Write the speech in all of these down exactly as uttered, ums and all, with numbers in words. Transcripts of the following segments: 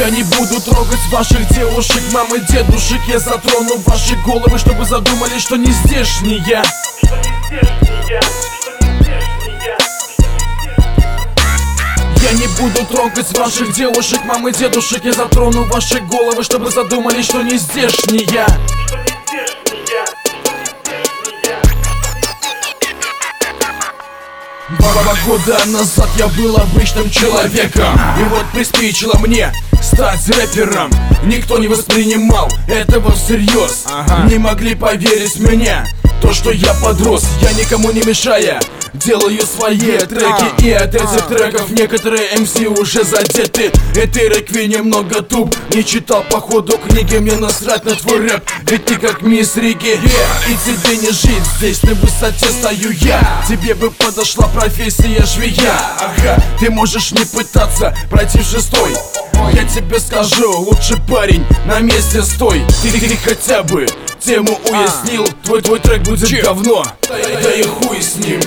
Я не буду трогать ваших девушек, мам и дедушек. Я затрону ваши головы, чтобы задумали, что не здешние. Я не буду трогать ваших девушек, мам и дедушек. Я затрону ваши головы, чтобы задумали, что не здешние. Два года назад я был обычным человеком, и вот приспичило мне стать рэпером. Никто не воспринимал этого всерьез, ага. Не могли поверить мне, то, что я подрос. Я никому не мешая делаю свои треки, и от этих треков некоторые эм си уже задеты. Этой рэкви немного туп, не читал походу книги. Мне насрать на твой рэп, ведь ты как мисс Риги, yeah. И тебе не жить здесь, на высоте стою я. Тебе бы подошла профессия швея, ага. Ты можешь не пытаться пройти в шестой. Я тебе скажу, лучше парень, на месте стой. Ты, ты хотя бы тему уяснил, твой твой трек будет Че? говно, да, да и хуй с ним.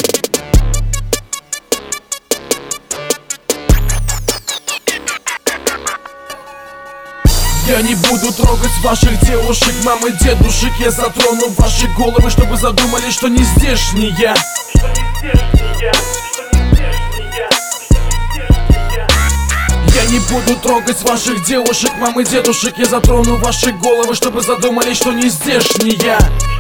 Я не буду трогать ваших девушек, мам и дедушек. Я затрону ваши головы, чтобы задумали, что не здешние. Я не буду трогать ваших девушек, мам и дедушек. Я затрону ваши головы, чтобы задумали, что не здешние.